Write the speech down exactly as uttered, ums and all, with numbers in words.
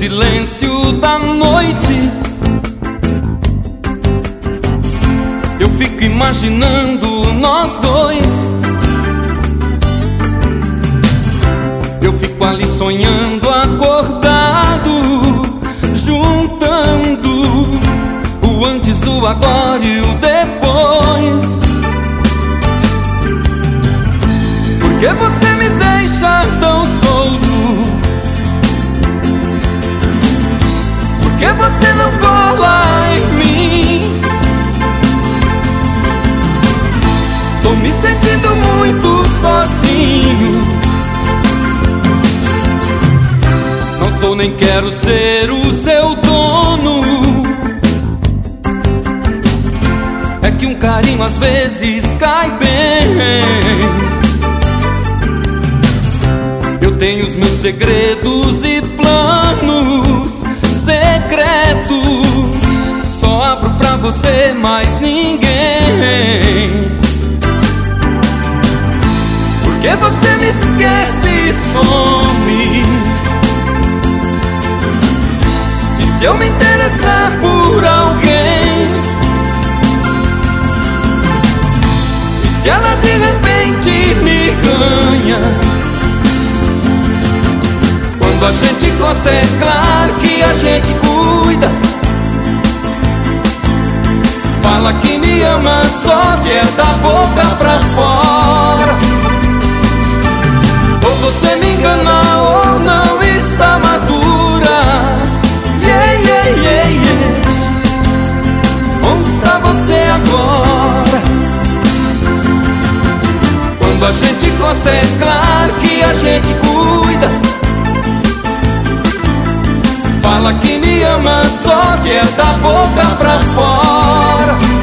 silêncio da noite, eu fico imaginando nós dois. Eu fico ali sonhando acordado, juntando o antes, o agora e o depois. Por que você me deixa tão solto? Por que você não cola em mim? Tô me sentindo muito sozinho. Não sou nem quero ser o seu dono. É que um carinho às vezes cai bem. Eu tenho os meus segredos e planos secretos. Só abro pra você, mais ninguém. Por que você me esquece e some? E se eu me interessar por alguém? E se ela de repente me ganha? Quando a gente gosta é claro que a gente cuida. Fala que me ama, só que é da boca pra fora. Ou você me engana ou não está madura. Yeah, yeah, yeah, yeah. Onde está você agora? Quando a gente gosta é claro que a gente cuida. Fala que me ama, só que é da boca pra fora.